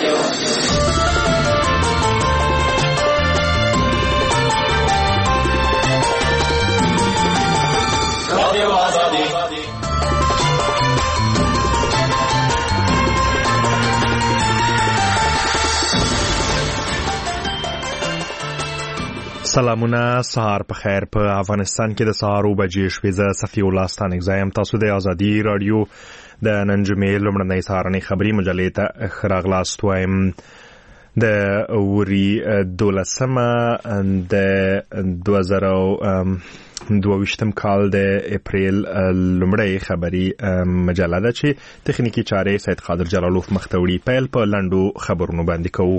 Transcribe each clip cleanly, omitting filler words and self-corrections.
سلامونه، سهار په خیر. په افغانستان کې د سهار 9 بجې شوې. زه صفي الله ستانک زایم. تاسو د ازادي رادیو د نن جمعې لومړنۍ سهارنۍ خبري مجلې ته ښه راغلاست وایم. د وري 12 د 2022 کال د اپریل لومړۍ خبري مجله ده چې تخنیکی چارې سید قادر جلالوف مختوړي. پیل په لندو خبرونو باندې کوو.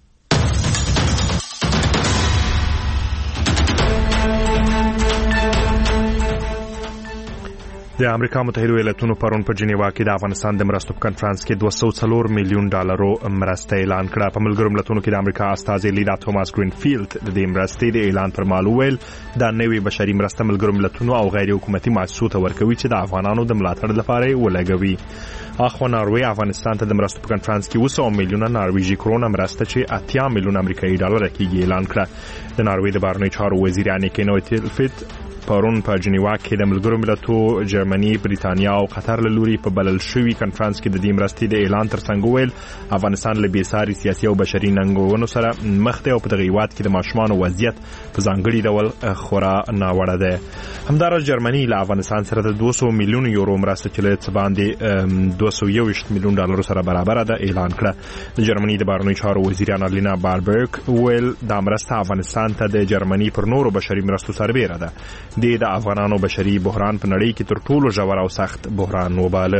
د امریکا متحده ایالاتونو پرون په جنیوا کې د افغانستان د مرستو په کنفرانس کې $204 میلیون مرسته اعلان کړه. په ملګرو ملتونو کې د امریکا استازي لیدا توماس گرینفیلد د دې مرستې د اعلان پر مهال وویل دا نوې بشري مرسته ملګرو ملتونو او غیر حکومتي مؤسسو ته ورکوي چې د افغانانو د ملاتړ لپاره ولګوي. اخو ناروی افغانستان ته د مرستو په کنفرانس کې 200 میلیونه نارویجی کرونه مرسته چې 80 میلیونه امریکایي ډالر کېږي اعلان کړه. د ناروی د بهرنیو چارو وزیر انیکي نوتلفیت پرون په جنیوا کې د ملګرو ملتونو جرمني، بریتانیا او قطر له لوري په بلل شوی کنفرانس کې د دې مرستې د اعلان ترڅنګ ویل افغانستان له بېساري سیاسي او بشري ننګونو سره مخ دی او په دغه هیواد کې د ماشومانو وضعیت په ځانګړي ډول خورا ناوړه ده. همدارس جرمني له افغانستان سره د 200 میلیون یورو مرسته چې له څه باندې 221 میلیون ډالر سره برابر ده اعلان کړه. د جرمني د بهرنیو چارو وزیر انالینا باربرګ ویل دا مرسته افغانستان ته د جرمني پر نورو بشري مرستو سربېره ده. د افغانانو بشري بحران په نړۍ کې تر ټولو ژور او سخت بحران وباله.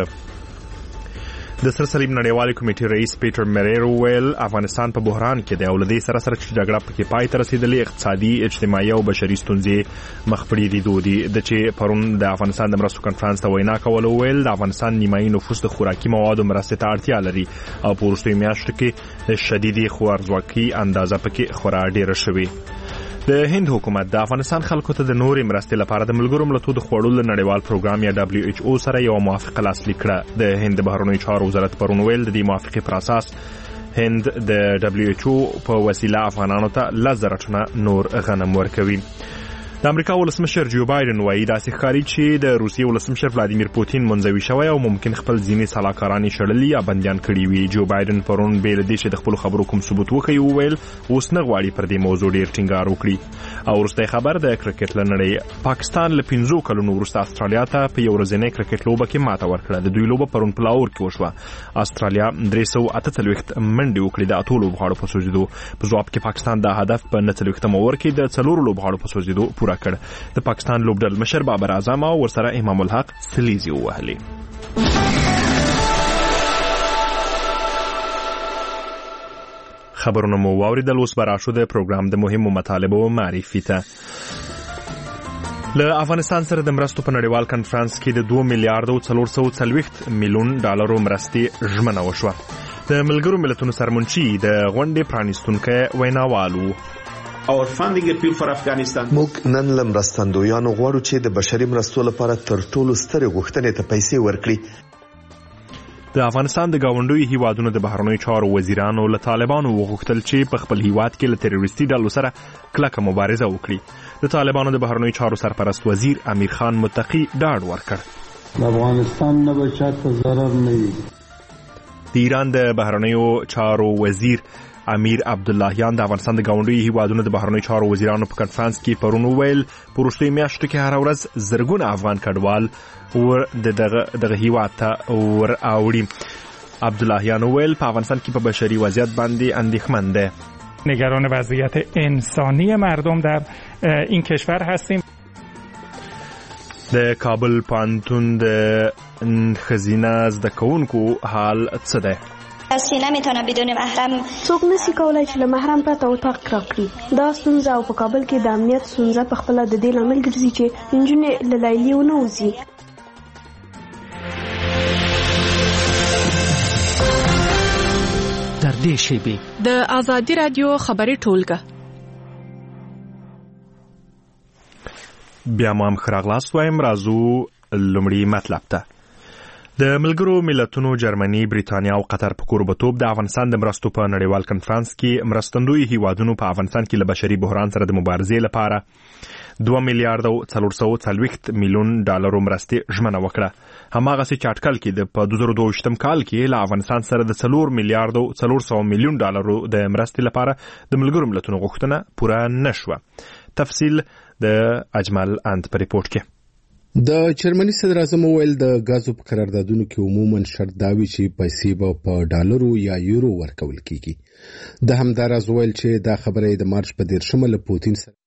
د سر صلیب نړیوالې کمیټې رئیس پیټر مریرو ویل افغانستان په بحران کې دی او له دې سره چې جګړه پکې پای ته رسیدلې اقتصادي، اجتماعي او بشري ستونزې مخ په ډیریدو دي. د چې پرون د افغانستان د مرستو کنفرانس ته وینا کوله ویل د افغانستان نیمایي نفوس د خوراکي موادو مرستې ته اړتیا لري او په وروستیو میاشتو کې شدیدې خوارځواکۍ اندازه پکې خورا ډیره شوې. د هند حکومت د افغانستان خلکو ته د نورې مرستې لپاره د ملګرو ملتونو د خوړو نړیوال پروګرام یا WHO سره یو موافقه لاسلیک کړه. د هند د بهرنیو چارو وزارت پرون ویل د دې موافقې پر اساس هند د WHO په وسیله افغانانو ته 10,000 ټنه نور غنم ورکوي. د امریکا ولسمشر جو بایدن وایي داسې ښکاري چې د روسیې ولسمشر ولادیمیر پوتین منځوي شوی او ممکن خپل ځینې سلاکاران شړلي یا بندیان کړي وي. جو بایدن پرون بې له دې چې د خپلو خبرو کوم ثبوت وښیي وویل اوس نه غواړي پر دې موضوع ډېر ټینګار وکړي. او وروستی خبر د کرکټ له نړۍ. پاکستان له 15 کلونو وروسته استرالیا ته په یو ورځنۍ کرکټ لوبه کې ماته ورکړه. د دوی لوبه پرون په لاهور کې وشوه. استرالیا 348 منډې وکړې د اتو لوبغاړو په سوځېدو. په ځواب کې پاکستان دا هدف په 49 اوور کې د 4 لوبغاړو په سوځېدو پوره کړ. د پاکستان لوبډل مشر بابر اعظم او ورسره امام الحق سلیزي ووهلي. خبرونه مو واوریدل. اوس به راشو د پروګرام د مهمو مطالبو معرفي ته. له افغانستان سره د مرستو په نړیوال کنفرانس کې د 2 میلیارډ 440 میلیون ډالرو مرستې ژمنه وشوه. د ملګرو ملتونو سرمنشي د غونډې پرانیستونکی ویناوال و. Our funding appeal for Afghanistan. موږ نن له مرستندویانو غواړو چې د بشري مرستو لپاره تر ټولو سترې غوښتنې ته پیسې ورکړي. د افغانستان د گاونډیو هیوادونو د بهرنیو چارو وزیرانو له طالبانو وغوښتل چې په خپل هیواد کې له تروریستي ډلو سره کلکه مبارزه وکړي. د طالبانو د بهرنیو چارو سرپرست وزیر امیر خان متقی ډاډ ورکړ. د افغانستان نه به چاته ضرر نه وي. د ایران د بهرنیو چارو وزیر امیر عبداللهیان د افغانستان د گاونډیو هیوادونو د بهرنیو چارو وزیرانو په کنفرانس کې پرون وویل په وروستیو میاشتو کې هره ورځ زرګونه افغان کډوال دغه هیواد ته ور اوړي. عبداللهیان وویل په افغانستان کې په بشري وضعیت باندې اندېښمن ده. نگران وضعیت انسانی مردم در این کشور هستیم. د کابل پوهنتون د ښځینه زده کوونکو حال څه دی؟ کسی نمیتونه بدون محرم څوک نسی کولای چې له محرم پرته اتاق راکړي. دا ستونزه او په کابل کې د امنیت ستونزه په خپله د دې لامل ګرځي چې نجونې له لیلیې ونه وځي. در دې شیبې د ازادي رادیو خبري ټولګه. بیا مو هم ښه راغلاست وایم. راځو لومړي مطلب ته. د ملګرو ملتونو جرمني، بریتانیا او قطر په کوربتوب د افغانستان د مرستو په نړیوال کنفرانس کې مرستندوی هیوادونو په افغانستان کې له بشري بحران سره د مبارزې لپاره 2 میلیارډ او 440 میلیون ډالر مرستې ژمنه وکړه. هماغسې چې اټکل کې د په 2022 کال کې له افغانستان سره د 4 میلیارډ او 400 میلیون ډالر د مرستې لپاره د ملګرو ملتونو غوښتنه پوره نشوه. تفصیل د اجمل اند په ریپورت کې. د جرمني صدر اعظم ویل د غازو په قراردادونو کې عموما شرط دا وي چې پیسې به په ډالرو یا یورو ورکول کیږي. د همداراز ویل چې دا خبره د مارچ په 10 له پوتین سره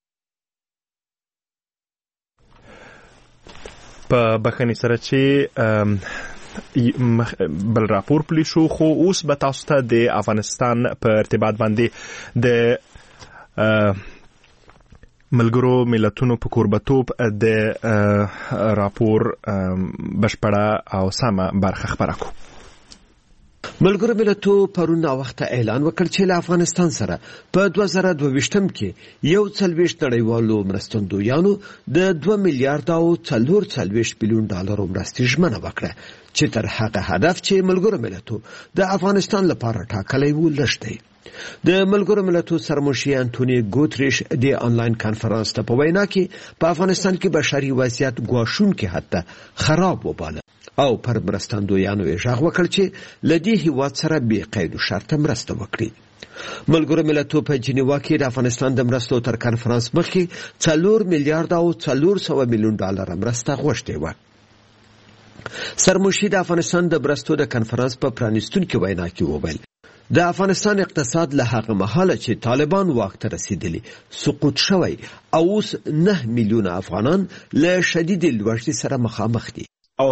په بخښنې سره چې بل راپور پلی شو، خو اوس به تاسو ته د افغانستان په ارتباط باندې د ملګرو ملتونو په کوربتوب د راپور بشپړه او سمه برخه خبره کو. ملګرو ملتونو پرون وخت اعلان وکړ چې له افغانستان سره په 2022 کې 41 نړیوالو مرستندویانو د 2 میلیارډ او 440 میلیون ډالر مرستې ژمنه وکړه چې تر هغه هدف چې ملګرو ملتونو د افغانستان لپاره ټاکلی و لږ دی. د ملګرو ملتونو سرمشر انټونی ګوتریش د آنلاین کانفرنس ته په وینا کې په افغانستان کې بشري وضعیت ګواښونکی حتی خراب وباله او پر مرستندویانو یې غږ وکړ چې له دې هیواد سره بې قید و شرطه مرسته وکړي. ملګرو ملتونو په جنیوا کې د افغانستان د مرستو تر کانفرنس مخکې 4 میلیارډ او 400 میلیون ډالر مرسته غوښتې وه. سرمشر د افغانستان د مرستو د کانفرنس په پرانیستونکي وینا کې وویل د افغانستان اقتصاد له هغه مهاله چې طالبان واک ته رسیدلی سقوط شوی او اوس 9 میلیونه افغانان له شدید لوږې سره مخامخ دي.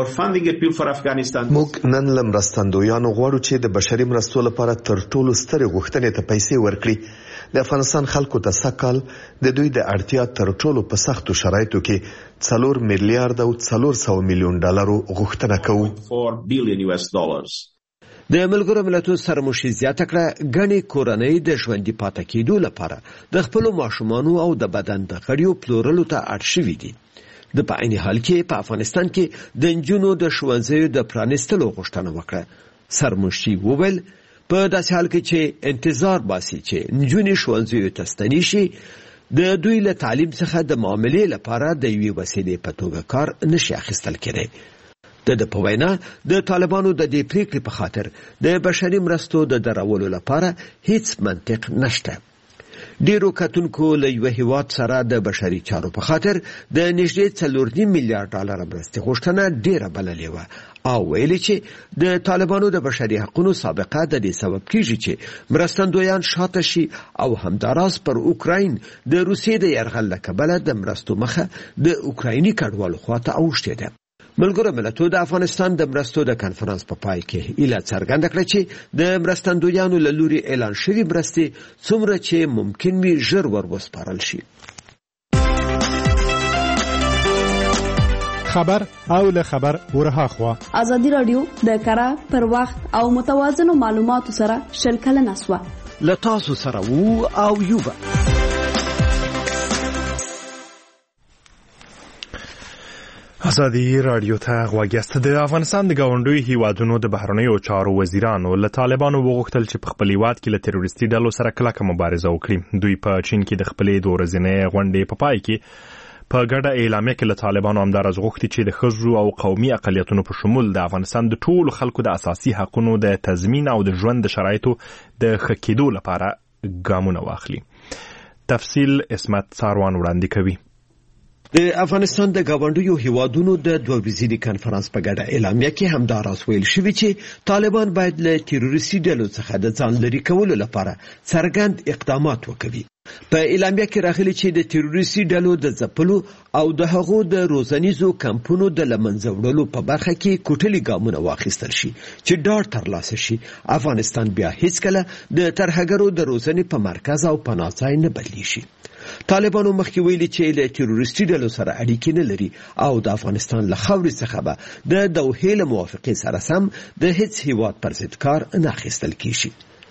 موږ نن له مرستندویانو غواړو چې د بشري مرستو لپاره تر ټولو سترې غوښتنې ته پیسې ورکړي. د افغانستان خلکو ته سږ د دوی د اړتیا تر ټولو په سختو شرایطو کې 4 میلیارډ او 400 میلیون ډالرو غوښتنه کوو. د ملګرو ملتونو سرمشر زیاته کړه ګڼې کورنۍ د ژوندي پاتې کېدو لپاره د خپلو ماشومانو او د بدن د غړیو پلورلو ته اړ شوي دي. د په عین حال کې په افغانستان کې د نجونو د ښوونځیو د پرانیستلو غوښتنه وکړه. سرمشر وویل په داسې حال کې چې انتظار باسي چې نجونې ښوونځیو ته ستنې شي، د دوی له تعلیم څخه د معاملې لپاره د یوې وسیلې په توګه کار نشي اخیستل کېدی. د په وینا د طالبانو د دې پریکړې په خاطر د بشري مرستو د درولو لپاره هیڅ منطق نشته. ډیرو کتونکو له یو هیواد سره د بشري چارو په خاطر د نږدې 4 میلیارډ ډالر مرستې غوښتنه ډیره بللې وه او ویلي چې د طالبانو د بشري حقوقو سابقه د دې سبب کیږي چې مرستندویان شاته شي او همداراز پر اوکراین د روسیې د یرغل له کبله د مرستو مخه د اوکرایني کډوالو خواته اوښتې ده. ملګرو ملتونو د افغانستان د مرستو د کانفرنس په پای کې ایله څرګنده کړه چې د مرستندویانو له لوري اعلان شوي مرستې څومره چې ممکن وي ژر ور وسپارل شي. خبر او له خبر ورها خوا ازادي رادیو د کره پر وخت او متوازن معلوماتو سره شلکله نسوه له تاسو سره وو او یوبه. ازادي رادیو ته غواګست. د افغانستان د گاونډیو هیوادونو د بهرنیو چارو وزیرانو له طالبانو وغوښتل چې په خپل هیواد کې له تروریستي ډلو سره کلکه مبارزه وکړي. دوی په چین کې د خپلې 2 ورځنۍ غونډې په پای کې په ګډه اعلامیه کې له طالبانو همداراز غوښتي چې د ښځو او قومي اقلیتونو په شمول د افغانستان د ټولو خلکو د اساسي حقوقو د تضمین او د ژوند د شرایطو د ښه کېدو لپاره ګامونه واخلي. تفصیل اسمت ساروان وړاندې کوي. د افغانستان د گاونډیو هیوادونو د 2 ورځني کانفرنس په ګډه اعلامیه کې همداراز ویل شوی چې طالبان باید له تروریستي ډلو څخه د ځان لرې کولو لپاره څرګند اقدامات وکړي. په اعلامیه کې راغلي چې د تروریستي ډلو د ځپلو او د هغو د روزنیزو کمپونو د لمنځه وړلو په برخه کې کوټلي ګامونه واخیستل شي چې ډاډ ترلاسه شي افغانستان بیا هیڅکله د ترهګرو د روزنې په مرکز او پناه ځای نه بدلی شي. طالبانو مخکې ویلي چې له تروریستي ډلو سره اړیکې نه لري او د افغانستان له خاورې څخه به د دوحې له موافقې سره سم د هیڅ هیواد پر ضد کار نه اخیستل کیږي.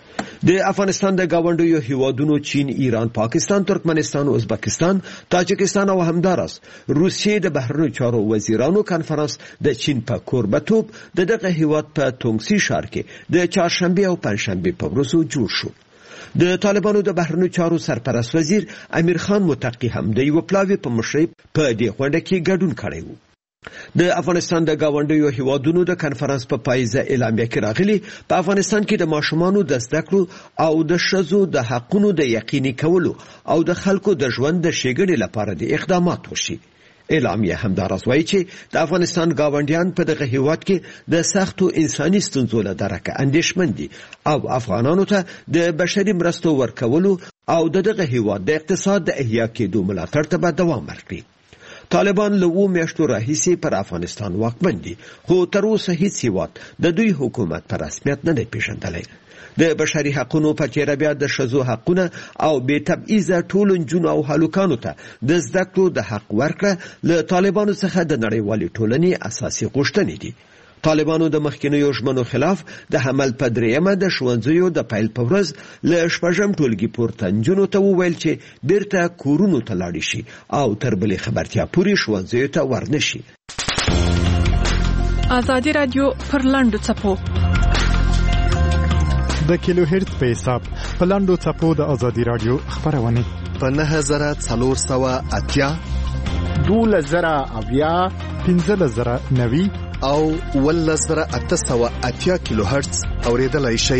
د افغانستان د گاونډیو هیوادونو چین، ایران، پاکستان، ترکمنستان، ازبکستان، تاجکستان او همداراز روسیې د بهرنیو چارو وزیرانو کانفرنس د چین په کوربتوب د دغه هیواد په تونګسي ښار کې د چهارشنبه او پنځشنبه په ورځو جوړ شو. د طالبانو د بهرنیو چارو سرپرست وزیر امیر خان متقی هم د یو پلاوی په مشرۍ په دې غونډه کې ګډون کړی و. د افغانستان د گاونډیو هیوادونو د کانفرنس په پایزه اعلامیه کې راغلي په افغانستان کې د ماشومانو د زده کړو او د ښځو د حقونو د یقیني کولو او د خلکو د ژوند د ښېګڼې لپاره د اقدامات وشي. اعلامیه همداراز وایي چې د افغانستان گاونډیان په دغه هیواد کې د سختو انساني ستونزو له درکه اندېښمن دي او افغانانو ته د بشري مرستو ورکولو او دغه هیواد د اقتصاد د احیا کېدو ملاتړ ته به دوام ورکړي. طالبان له 2 میاشتو راهیسې پر افغانستان واکمن دي، خو تر اوسه هیڅ هیواد د دوی حکومت په رسمیت نه دی پیژندلی. د بشري حقونو په تیره بیا د ښځو حقونه او بې تبعیضه ټولو نجونو او هلکانو ته د زده کړو د حق ورکړه له طالبانو څخه د نړیوالې ټولنې اساسي غوښتنې دي. طالبانو د مخکینیو ژمنو خلاف د حمل په دریمه د ښوونځیو د پیل په ورځ له 6 ټولګي پورته نجونو ته وویل چې بیرته کورونو ته لاړې شي او تر بلې خبرتیا پورې ښوونځیو ته ورنشي. ازادي رادیو پر لاندو څپو د کیلو هرت په حساب په لاندو څپو د ازادي رادیو خبرونه په 9480 12090 15090 او 11880 کیلو هرتز اوریدلای شي.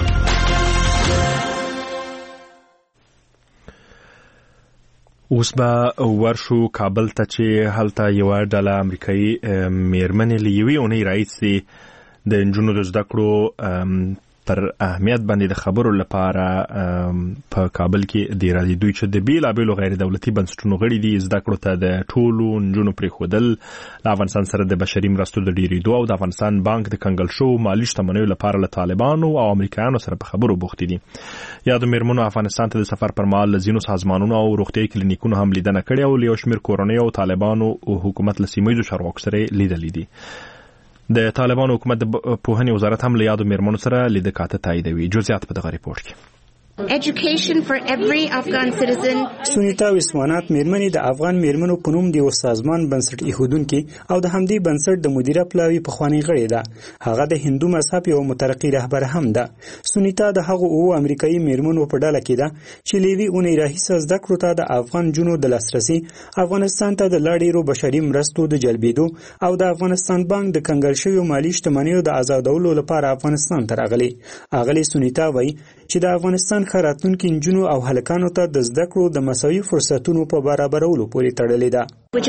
اوس به ورشو کابل ته چې هلته یو ډله امریکایي میرمنې لیوي اونۍ راځي د انجونو د زده کړو پر اهمیت باندې د خبرو لپاره په کابل کې دی راځي. دوی چې د بیلابیلو غیر دولتي بنسټونو غړي دي زده کړو ته د ټولو نجونو پرېښودل، د افغانستان سره د بشري مرستو د ډېرېدو او د افغانستان بانک د کنګل شو مالي شتمنیو لپاره له طالبانو او امریکایانو سره په خبرو بوختې دي. یادو میرمنو افغانستان ته د سفر پر مهال له ځینو سازمانونو او روغتیایي کلینیکونو هم لیدنه کړې او له یو شمېر کورنیو او طالبانو حکومت له سیمه ییزو چارواکو سره لیدلې دي. د طالبانو حکومت د پوهنې وزارت هم له یادو میرمنو سره لیدکاته تاییدوي. جزئیات په دغه ریپورت کې. Education for every Afghan citizen. سونیتا وسوانات میرمنې د افغان میرمنو په نوم د یو سازمان بنسټ ایښودونکي او د همدې بنسټ د مدیره پلاوي پخوانۍ غړې ده. هغه د هندو مذهب یو مترقي رهبر هم ده. سونیتا د هغو امریکایي میرمنو په ډله کې ده چې لیوي اونۍ راهیسه زده کړو ته د افغان جنو د لاسرسي، افغانستان ته د لا ډېرو بشري مرستو د جلبېدو او د افغانستان بانک د کنګل شویو مالي شتمنیو د آزادولو لپاره افغانستان ته راغلي. اغلې سونیتا وایي چې د افغانستان خراتونکو نجونو او هلکانو ته د زده کړو د مساوي فرصتونو په برابرولو پورې تړلې ده.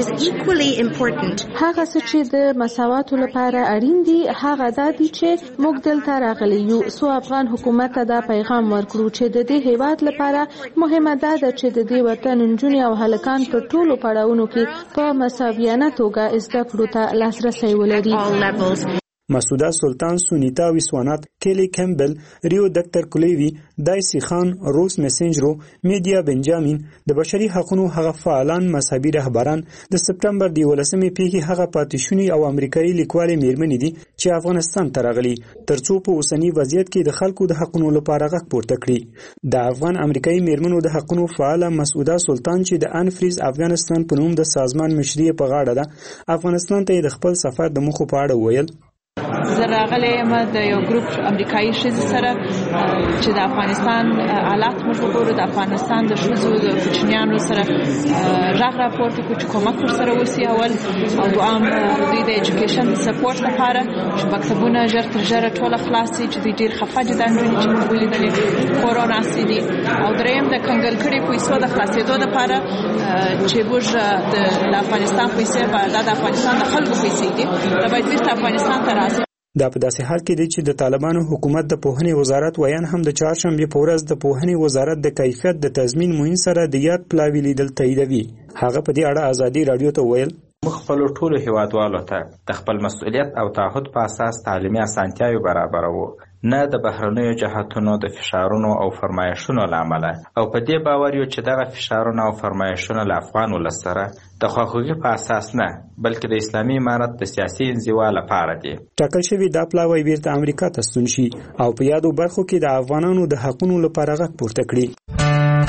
هغه څه چې د مساواتو لپاره اړین دي هغه دا دي چې موږ دلته راغلي یو سو افغان حکومت ته دا پیغام ورکړو چې د دې هیواد لپاره مهمه ده چې د دې وطن نجونې او هلکان په ټولو پړاوونو کې په مساویانه توګه زده کړو ته لاسرسی ولري. مسعوده سلطان، سونیتا وسوانات، کیلی کمبل، ریو دکتر کلیوی، دایسی خان، روس میسنجرو، میډیا بنجامین، د بشري حقوقو هغه فعالان، مذهبي رهبران، د سپټمبر د 11مې پیښې هغه پاتېشوني او امریکایي لیکوالې میرمنې دي چې افغانستان ته راغلي ترڅو په اوسنی وضعیت کې د خلکو د حقوقو لپاره غږ پورته کړي. د افغان امریکایي میرمنو د حقوقو فعاله مسعوده سلطان چې د انفریز افغانستان په نوم د سازمان مشري په غاړه ده، افغانستان ته د خپل سفر د مخو په اړه ویل. زه راغلی یم د یو ګروپ امریکایي ښځې سره چې د افغانستان حالات موږ وګورو، د افغانستان د ښځو د کوچنیانو سره غږ راپورته کړو چې کومک ورسره وسي اول او دوام دوی د ایجوکیشن سپورټ لپاره چې مکتبونه ژر تر ژره ټوله خلاص شي چې دوی ډېر خفه دي دا نجونې چې موږ ولیدلې کورونا سي دي، او دریم د کنګل کړي پیسو د خلاصېدو لپاره چې موږ د افغانستان پیسې دا د افغانستان د خلکو پیسې دي دا باید بیرته افغانستان ته راسي. دا په داسې حال کې دی چې د طالبانو حکومت د پوهنې وزارت ویان هم د چهارشنبې په ورځ د پوهنې وزارت د کیفیت د تضمین مهم سره د یاد پلاوي لیدل تاییدوي. هغه په دې اړه ازادي رادیو ته ویل موږ خپل ټولو هیوادوالو ته د خپل مسؤلیت او تعهد په اساس تعلیمي اسانتیاوې برابروو. نه د بهرنیو جهاتونو د فشارونو او فرمایشونو له امله، او په دې باور یو چې دغه فشارونه او فرمایشونه له افغان ولس سره د خواخوږي په اساس نه بلکې د اسلامي امارت د سیاسي انزوا لپاره دي. ټاکل شوی دا پلاوی بیرته امریکا ته ستون شي او په یادو برخو کې د افغانانو د حقونو لپاره غږ پورته کړي.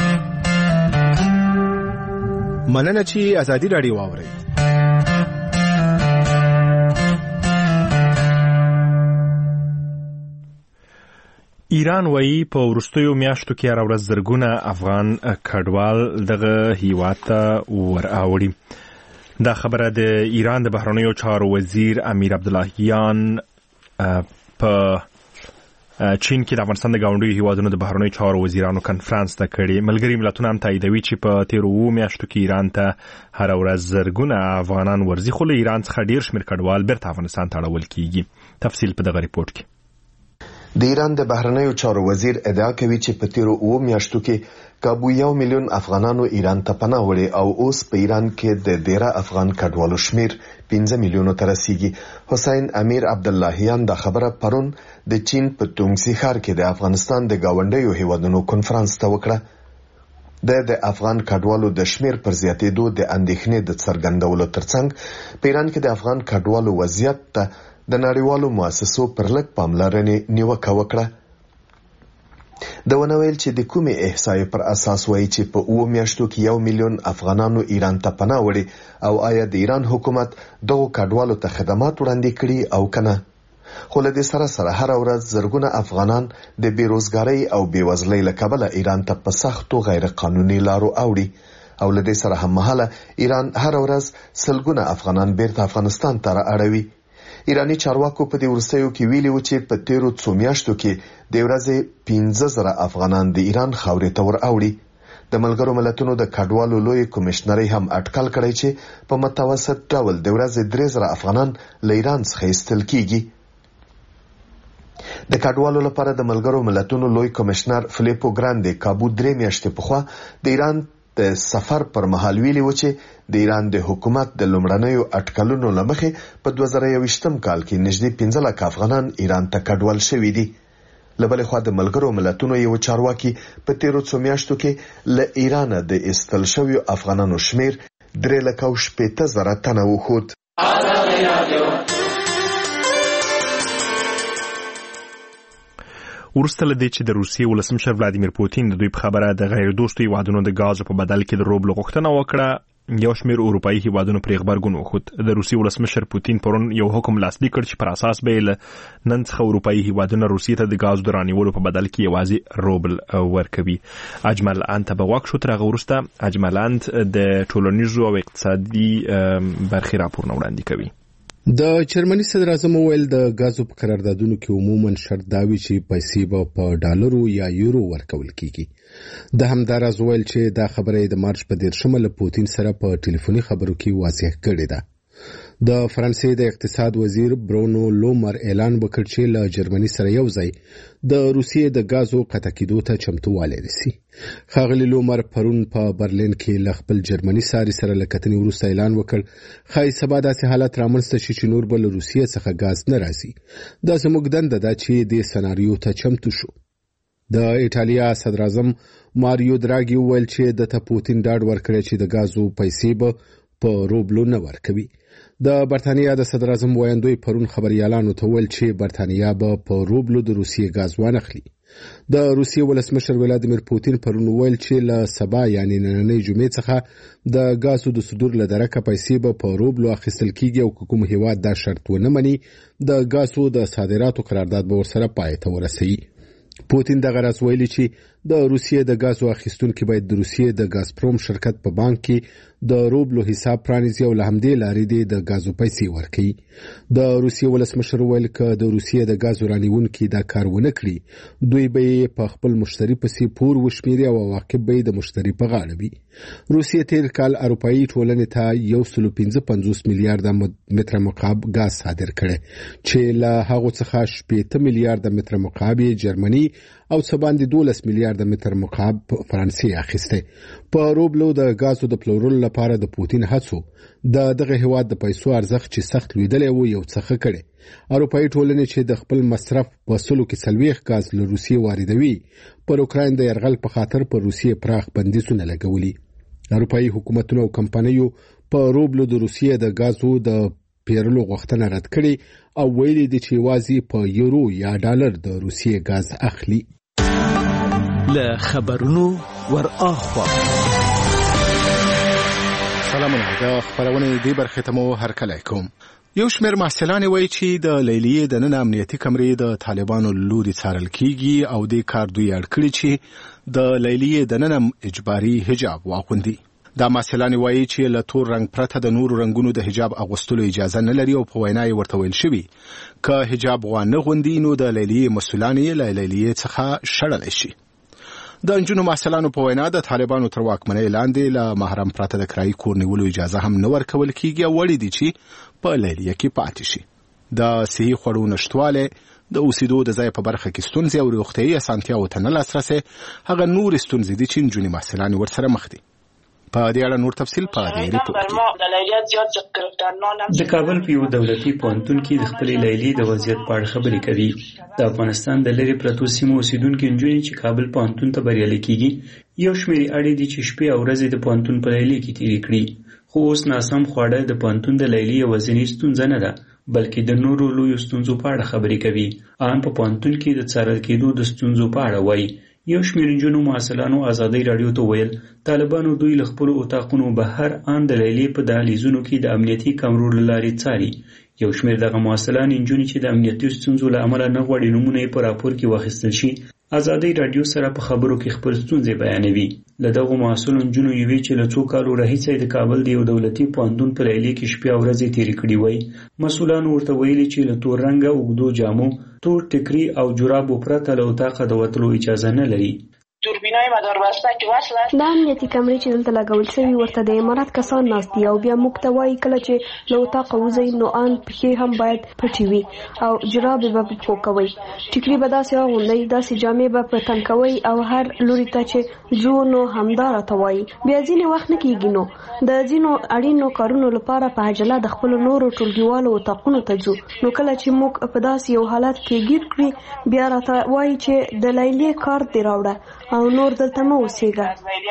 مننه چې ازادي راډیو واورئ. ایران وایي په وروستیو میاشتو کې هره ورځ زرګونه افغان کډوال دغه هیواد ته وراوړي. دا خبره د ایران د بهرنیو چارو وزیر امیر عبداللهیان په چین کې د افغانستان د ګاونډیو هیوادونو د بهرنیو چارو وزیرانو کنفرانس ته کړی. ملګري ملتونه هم تاییدوي چې په تیرو میاشتو کې ایران ته هره ورځ زرګونه افغانان ورځي، خو له ایران څخه ډیر شمېر کډوال بیرته افغانستان ته اړول کیږي. تفصیل په دغه ریپورت کې. د ایران د بهرنیو چارو وزیر ادعا کوي چې په تیرو 2 میاشتو کې کابو 1 میلیون افغانانو ایران ته پناه وړي او اوس په ایران کې د 13 افغان کډوالو شمیر 15 میلیونو ته رسیدي. حسین امیر عبداللهیان دا خبره پرون د چین په تونګسی ښار کې د افغانستان د گاونډیو هیوادونو کنفرانس ته وکړه. د افغان کډوالو د شمیر پر زیاتېدو د اندېښنې د څرګندولو ترڅنګ په ایران کې د افغان کډوالو وضعیت ته د نړیوالو مؤسسو پر لږ پاملرنې نیوکه وکړه. د ونویل چې د کومې احصایې پر اساس وایي چې په 2 میاشتو کې 1 میلیون افغانانو ایران ته پناه وړي او آیا د ایران حکومت دغه کډوالو ته خدمات وړاندې کړي او کنه. خو له دې سره هر ورځ زرګونه افغانان د بیروزګارۍ او بیوزلۍ له کبله ایران ته په سختو غیر قانوني لارو اوړي او له دې سره هم مهاله ایران هر ورځ سلګونه افغانان بیرته افغانستان ته رااړوي. ایرانی چارواکو په دې ورستیو کې ویلي و چې په تیرو 2 میاشتو کې د ورځې 15,000 افغانان د ایران خاورې ته وراوړي. د ملګرو ملتونو د کډوالو لوی کمشنري هم اټکل کړی چې په متوسط ډول د ورځې 3,000 افغانان له ایران څخه ایستل کیږي. د کډوالو لپاره د ملګرو ملتونو لوی کمشنر فلیپو ګراندي کابو 3 میاشتې پخوا د ایران د سفر پر مهال ویلي و چې د ایران د حکومت د لومړنیو اټکلونو لمخې په 2021 کال کې نږدې 15 لک افغانان ایران ته کډوال شوي دي. لبلې خوا د ملګرو ملتونو یو چارواکي په تیرو 2 میاشتو کې له ایران د ایستل شویو افغانانو شمیر 3,60,000 تنه وښود. ورسته لدې چې د روسیې ولسمشر ولادیمیر پوتین د دوی په خبره د غیر دوستو هیوادونو د غازو په بدل کې د روبل غوښتنه وکړه، یو شمېر اروپایي هیوادونو پرې غبرګون وښود. د روسیې ولسمشر پوتین پرون یو حکم لاسلیک کړ چې پر اساس به نن څخه اروپایي هیوادونه روسیې ته د غازو د رانیولو په بدل کې یوازې روبل ورکوي. اجمل انت به واک شو. تر هغه وروسته اجمل انت د ټولنیزو او اقتصادي برخې راپورونه وړاندې کوي. د جرمني صدر اعظم ویل د غازو په قراردادونو کې عموما شرط دا وي چې پیسې به په ډالرو یا یورو ورکول کیږي. د همداراز ویل چې دا خبره د مارچ په 13 له پوتین سره په ټلیفوني خبرو کې واضح کړې ده. د فرانسې د اقتصاد وزیر برونو لومر اعلان وکړ چې له جرمني سره یو ځای د روسیې د غازو قطع کېدو ته چمتووالی نیسي. ښاغلي لومر پرون په برلین کې له خپل جرمني ساري سره له کتنې وروسته اعلان وکړ ښایي سبا داسې حالت رامنځته شي چې نور به له روسیې څخه غاز نه راځي. دا زموږ دنده ده چې دې سناریو ته چمتو شو. د ایټالیا صدر اعظم ماریو دراګي ویل چې د پوتین ډاډ ورکړی چې د غازو پیسې به په روبلو نه ورکوي. د برتانیا د صدر اعظم ویاندوی پرون خبريالانو ته ویل چې برتانیا به په روبلو د روسیې غاز وانخلي. د روسیې ولسمشر ولادیمیر پوتین پرون ویل چې له سبا یعنی نننۍ جمعې څخه د غازو د صدور لدرکه پیسې به په روبلو اخیستل کیږي او کوم هیواد دا شرط ونه مني د غازو د صادراتو قرارداد به ورسره پای ته ورسوي. پوتین دغه راز ویلي چې د روسیې د غازو اخیستونکو باید د روسیې د غازپروم شرکت په بانک کې د روبلو حساب پرانیزي او له همدې لارې د غازو پیسې ورکوي. د روسیې ولسمشر ویل چې د روسیې د غازو رانیونکو دا کار ونه کړي دوی به په خپل مشتری پسې پور وشمیري او عواقب به د مشتری په غاړه وي. روسیې تیر کال اروپאי ټولنې ته 155 میلیارډ متر مکعب غاز صادر کړي چې له هغه څخه 8 میلیارډ متر مکعب جرمني او څه باندې 12 میلیارډ متر مکعب فرانسې اخیسته. په روبلو د غازو د پلورلو لپاره د پوتین هڅو د دغه هیواد د پیسو ارزښت چې سخت لویدلی و یو څه کړي. اروپایي ټولنې چې د خپل مصرف په سلو کې 40 غاز له روسیې واردوي پر اوکراین د یرغل په خاطر پر روسیې پراخ بندیزونه لګولي. اروپایي حکومتونو او کمپنیو په روبلو د روسیې د غازو د پیرلو غوښتنه رد کړي او ویلي دي چې یوازې په یورو یا ډالر د روسیې غاز اخلي. له خبرونو ور اخوا سلامونه. د خبرونې دې برخې ته مو هرکلی کوم. یو شمېر محصلان وایي چې د لیلیې دننه امنیتي کمرې د طالبانو لوري څارل کیږي او د کار دوی اړ کړي چې د لیلیې دننه اجباري حجاب واغوندي. دا محصلان وایي چې له تور رنگ پرته د نورو رنگونو د حجاب اغوستلو اجازه نه لري او په وینا یې ورته ویل شوي که حجاب وانه غوندي نو د لیلیې مسؤلان یې له لیلیې څخه شړلی شي. د نجونو محصلانو په وینا د طالبانو تر واکمنۍ لاندې له محرم پرته د کرایي کور نیولو اجازه هم نه ورکول کیږي او وړي دي چې په لیلیه کې پاتې شي. د صحي خوړو نشتواله د اوسېدو د ځای په برخه کې ستونزې او روغتیايي اسانتیاوو ته نه لاسرسي هغه نور ستونزې دي چې نجونې محصلان ورسره مخ دي. په دې اړه نور تفصیل په دې ریپورت کې. د کابل په یو دولتي پوهنتون کې د خپلې لیلیې د وضعیت په اړه خبرې کوي. د افغانستان د لرې پرتو سیمو اوسیدونکي نجونې چې کابل پوهنتون ته بریالي کیږي یو شمېر اړې دي چې شپې او ورځې د پوهنتون په لیلیې کې تېرې کړي. خو اوس ناسم خواړه د پوهنتون د لیلیې یوازینۍ ستونزه نه ده بلکې د نورو لویو ستونزو په اړه خبرې کوي. ان په پوهنتون کې د څارل کېدو د ستونزو په اړه وایي. یو شمېر نجونو محصلانو ازادۍ راډیو ته ویل طالبانو دوی له خپلو اطاقونو بهر ان د لیلیې په دهلیزونو کې د امنیتي کمرو له لارې څاري. یو شمېر دغه محصلان نجونې چې د امنیتي ستونزو له امله نه غواړي نومونه یې په راپور کې واخیستل شي ازادۍ راډیو سره په خبرو کې خپل ستونزې بیانوي. له دغو محصلو نجونو یوې چې له څو کالو راهیسې د کابل د یو دولتي پوهنتون په لیلیې کې شپې او ورځې تېرې کړې وای. مسؤلانو ورته ویلي چې له تور رنګه اوږدو جامو تور ټکري او جرابو پرته له اتاقه د وتلو اجازه نه لري. دوربینای مداربسته چې وصله د امنیتي کمرې چې دلته لګول شوي ورته د امارات کسان ناست دي او بیا موږ ته وایي کله چې له اتاقه وځئ نو ان پښې هم باید پټې وي او جرابې به په پښو کوئ. ټیکري به داسې واغوندئ داسې جامې به په تن کوئ او هر لوري ته چې ځو نو همدا راته وایي. بیا ځینې وخت نه کېږي نو د ځینو اړینو کارونو لپاره په عجله د خپلو نورو ټولګیوالو اتاقونو ته ځو نو کله چې موږ په داسې یو حالت کې ګیر کړي بیا راته وایي چې د لیلیې کارت دې راوړه او نور دلته مه اوسېږه.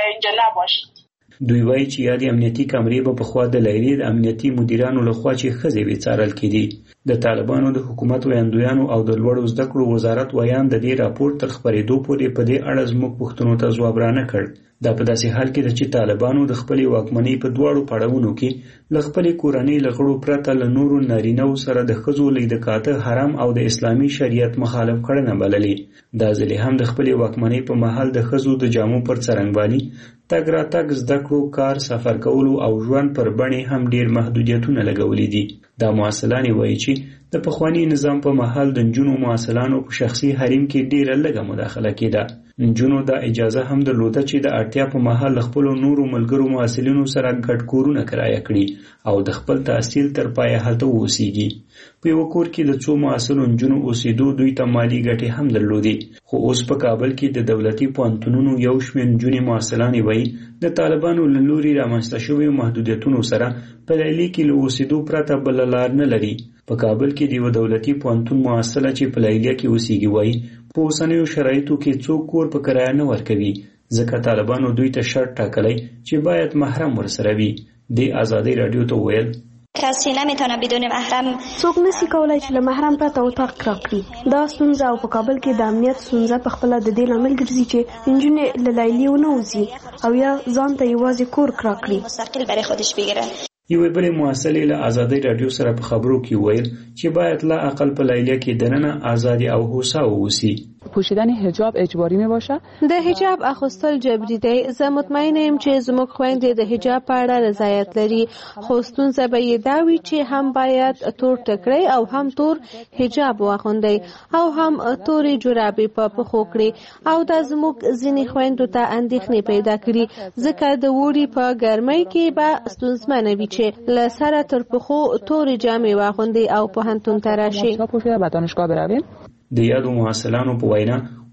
دوی وایي چې یادې امنیتي کمرې به پخوا د لیلیې د امنیتي مدیرانو لخوا چې ښځې وې څارل کېدې. د طالبانو د حکومت ویاندویانو او د لوړو زده کړو وزارت ویان د دې راپور تر خپرېدو پورې په دې اړه زموږ پوښتنو ته ځواب رانه کړ. دا په داسې حال کې ده چې طالبانو د خپلې واکمنۍ په دواړو پړاوونو کې له خپلې کورنۍ له غړو پرته له نورو نارینهو سره د ښځو لیده کاته حرام او د اسلامي شریعت مخالف کړنه بللې. دا ځلې هم د خپلې واکمنۍ په مهال د ښځو د جامو پر څرنګوالي تګ راتګ زده کړو کار سفر کولو او ژوند پر بڼې هم ډېر محدودیتونه لګولي دي. دا محصلانې وایي چې د پخواني نظام په مهال د نجونو محصلانو په شخصي حریم کې ډېره لږه مداخله کېده. نجونو دا اجازه هم درلوده چې د اړتیا په مهال له خپلو نورو ملګرو محصلینو سره ګډ کورونه کرایه کړي او د خپل تحصیل تر پایه هلته واوسېږي. په یو کور کې د څو محصلو نجونو اوسېدو دوی ته مالي ګټې هم درلودې. خو اوس په کابل کې د دولتي پوهنتونونو یو شمېر نجونې محصلانې وایي د طالبانو له لوري رامنځته شویو محدودیتونو سره په لیلیې کې له اوسېدو پرته بله لار نه لري. په کابل کې د یو دولتي پوهنتون محصله چې په لیلیه کې اوسېږي وایي په اوسنیو شرایطو کې څوک کور په کرایه نه ورکوي ځکه طالبانو دوی ته شرط ټاکلی چې باید محرم ورسره وي. د ازادۍ راډیو ته ویل کسی نمیتونه بدون محرم څوک نشي کولای چې له محرم پرته اتاق راکړي. دا ستونزه او په کابل کې د امنیت ستونزه په خپله د دې لامل ګرځي چې نجونې له لیلیې ونه وځي او یا ځان ته یوازې کور راکړي مستقل برای خودش بگیره. یوې بلې محصلې له ازادۍ راډیو سره په خبرو کې ویل چې باید لا اقل په لیلیه کې دننه آزادي او هوسا واوسي. پوشیدن حجاب اجباری می باشه؟ د حجاب اخیستل جبري دی. زه مطمئنه یم چې زموږ خویندې د حجاب په اړه رضایت لري خو ستونزه به یې دا وي چې هم باید تور ټکری او هم تور حجاب واغوندئ او هم تورې جرابې په پښو کړي او دا زموږ ځینې خویندو ته اندېښنې پیدا کړي ځکه د اوړي په ګرمۍ کې به ستونزمنه وي چې له سره تر پښو تورې جامې واغوندئ او پوهنتون ته راشئ. به دانشگاه برویم. د یادو محصلانو په وینا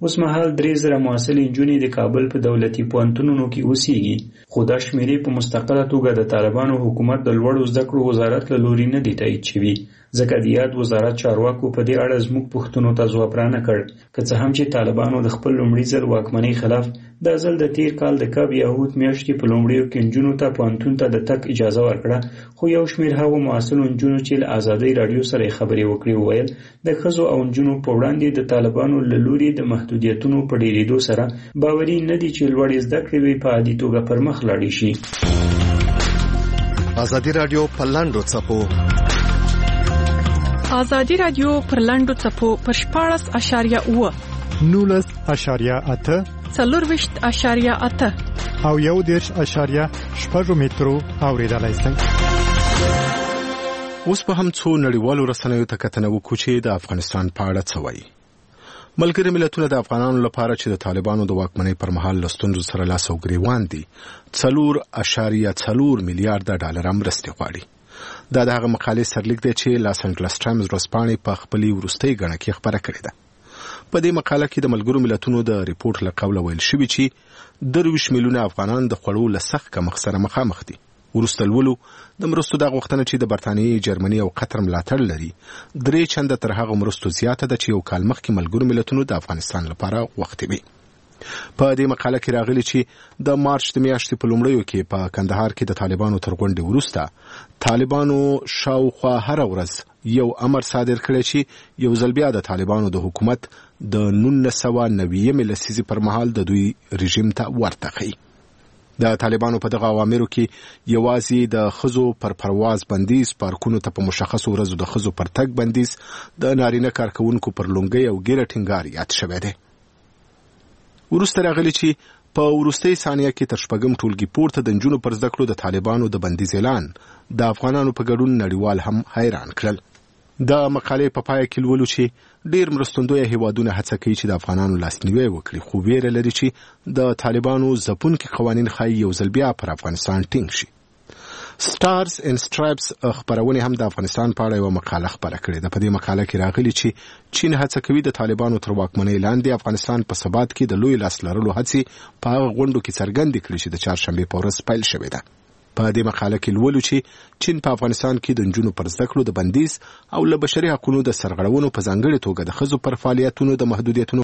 اوس مهال 3000 محصلین نجونې د کابل په دولتي پوهنتونونو کې اوسېږي، خو دا شمیرې په مستقله توګه د طالبانو حکومت د لوړو زده کړو وزارت له لوري نه دی تایید شوي، ځکه د یاد وزارت چارواکو په دې اړه زموږ پوښتنو ته ځواب رانه کړ. که څه هم چې طالبانو د خپل لومړي ځل واکمنۍ خلاف دا ځل د تیر کال د کب یهود میاشتې په لومړیو کې نجونو ته پوهنتون ته د تګ اجازه ورکړه، خو یو شمېر هغو محصلو نجونو چې له ازادۍ راډیو سره خبرې وکړې وویل د ښځو او نجونو په وړاندې د طالبانو له لوري د محدودیتونو په ډېرېدو سره باوري نه دي چې لوړې زده کړې به په عادي توګه پر مخ لاړې شي. ازادي راډیو په لاندو څپو ازادي راډیو پر لاندو څپو پر 14.8 19.8 24.8 او 1.8 مترو اوریدلای شئ. اوس په هم څو نړیوالو رسنیو ته کتنه وکړو چې د افغانستان په اړه څه وایي. ملګري ملتونه د افغانانو لپاره چې د طالبانو د واکمنۍ پر مهال له ستونزو سره لاس او ګریوان دي 4.4 میلیارډ ډالر مرستې غواړي. دا د هغه مقالې سرلیک دی چې لاس انجلس ټایمز ورځپاڼې په خپلې وروستۍ ګڼه کې خبره کړې ده. په دې مقاله کې د ملګرو ملتونو د ریپورت له قوله ویل شوي چې 23 میلیونه افغانان د خوړو له سخت کمښت سره مخامخ دي. وروسته لولو د مرستو د غوښتنه چې د برتانیې، جرمني او قطر ملاتړ لري 3 چنده تر هغه مرستو زیاته ده چې یو کال مخکې ملګرو ملتونو د افغانستان لپاره غوښتې وي. په دې مقاله کې راغلي چې د مارچ د میاشتې په لومړیو کې په کندهار کې د طالبانو تر غونډې وروسته طالبانو شاوخوا هر ورځ یو امر صادر کړی چې یو ځل بیا د طالبانو د حکومت د 1990 لسیزې پر مهال د دوی رژیم ته ورته ښیي. د طالبانو په دغه اوامرو کې یوازې د ښځو پر پرواز بندیز، پارکونو ته په مشخصو ورځو د ښځو پر تګ بندیز، د نارینه کارکوونکو پر لونګۍ او ګیره ټینګار یاد شوی دی. وروسته راغلی چې په وروستۍ ثانیه کې تر شپږم ټولګي پورته د نجونو پر زده کړو د طالبانو د بندیز اعلان د افغانانو په ګډون نړیوال هم حیران کړل. د مقالې په پای کې لولو چې ډېر مرستندویه هیوادونه هڅه کوي چې د افغانانو لاسنیوی وکړي، خو ویره لري چې د طالبانو ځپونکي قوانین ښایي یو ځل بیا پر افغانستان ټینګ شي. سټارز اینډ سټرایپس خپرونې هم د افغانستان په اړه یوه مقاله خپره کړې ده. په دې مقاله کې راغلي چې چین هڅه کوي د طالبانو تر واکمنۍ لاندې افغانستان په ثبات کې د لوی لاس لرلو هڅې په هغه غونډو کې څرګندې کړي چې د چهارشنبې په ورځ پیل شوې ده. په دې مقاله کې لولو چې چین په افغانستان کې د نجونو پر زده کړو د بندیز او له بشري حقوقو د سرغړونو په ځانګړې توګه د ښځو پر فعالیتونو د محدودیتونو